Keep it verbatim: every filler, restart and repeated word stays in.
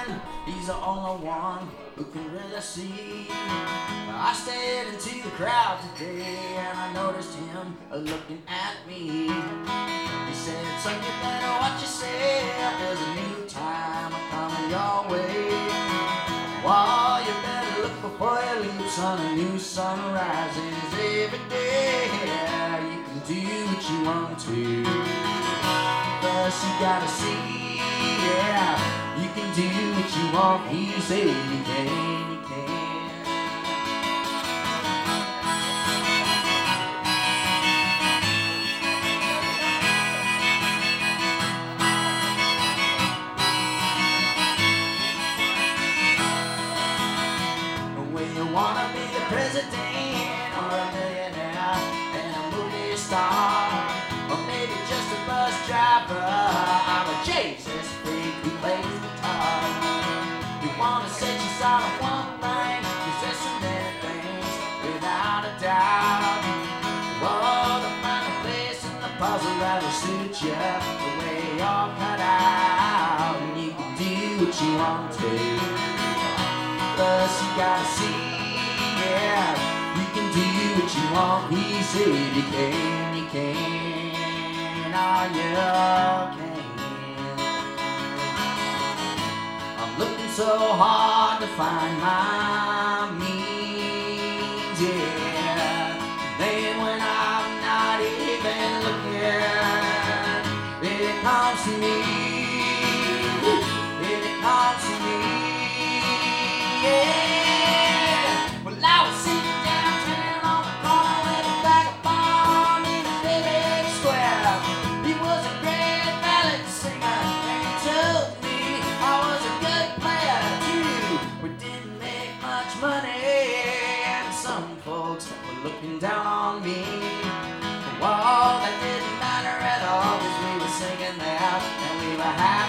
man, he's the only one who can really see. I stared into the crowd today and I noticed him looking at me. He said, son, you better watch yourself, there's a new time coming your way. Why, you better look before you leave, son, a new sun rises every day. You can do what you want to, first you gotta see, yeah. You can do what you want, he said you can, you can. When you wanna be the president or a millionaire and a movie star, or maybe just a bus driver or a Jesus freak who plays guitar. You wanna set your sight on one thing, cause there's so many things without a doubt. Oh, to find a place in the puzzle that will suit you the way you're cut out. And you can do what you want to, first you gotta see, yeah. You can do what you want, he said you can, you can, oh you can. I'm looking so hard to find my means, yeah. Then when I'm not even looking, it comes to me, it comes to me. Yeah. Well, I was sitting downtown on the corner with a bag of bomb in a big square. He was a great ballad singer, and he told me I was a good player too. We didn't make much money, and some folks were looking down on me. Well, that didn't matter at all, 'cause we were singing there, and we were happy.